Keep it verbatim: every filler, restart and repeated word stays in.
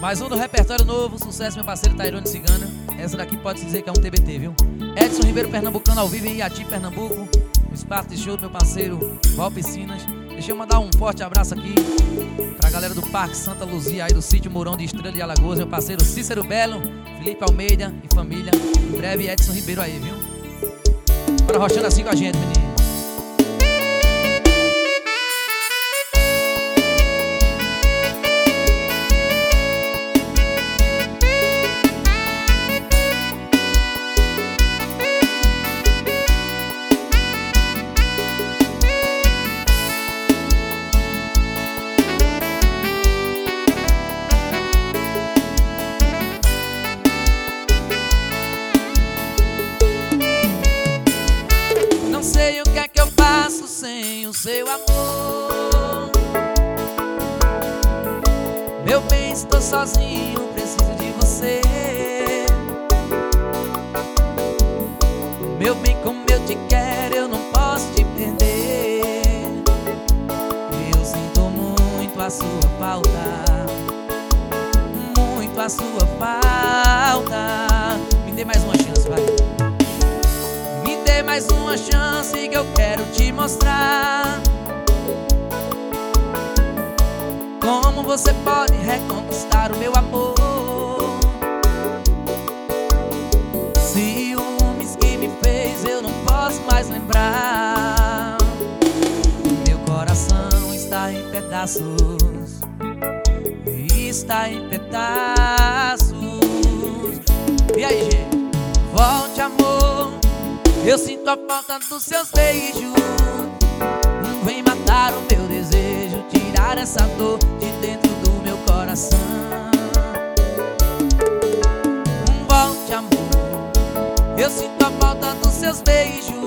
Mais um do repertório novo, sucesso, meu parceiro Tairone Cigana. Essa daqui pode-se dizer que é um T B T, viu? Edson Ribeiro, pernambucano, ao vivo em Iati, Pernambuco. No espaço de show do meu parceiro Val Piscinas. Deixa eu mandar um forte abraço aqui pra galera do Parque Santa Luzia, aí do Sítio Mourão de Estrela de Alagoas. Meu parceiro Cícero Belo, Felipe Almeida e família. Em breve Edson Ribeiro aí, viu? Bora rochando assim com a gente, menino. Não sei o que é que eu faço sem o seu amor. Meu bem, estou sozinho, preciso de você. Meu bem, como eu te quero, eu não posso te perder. Eu sinto muito a sua falta, muito a sua falta. Me dê mais uma chance, vai. Me dê mais uma chance que eu quero te mostrar como você pode reconquistar o meu amor. Ciúmes que me fez eu não posso mais lembrar. Meu coração está em pedaços, está em pedaços. E aí, gente? Volte, amor, eu sinto a falta dos seus beijos. Vem matar o meu desejo, tirar essa dor de dentro do meu coração. Volte, amor, eu sinto a falta dos seus beijos.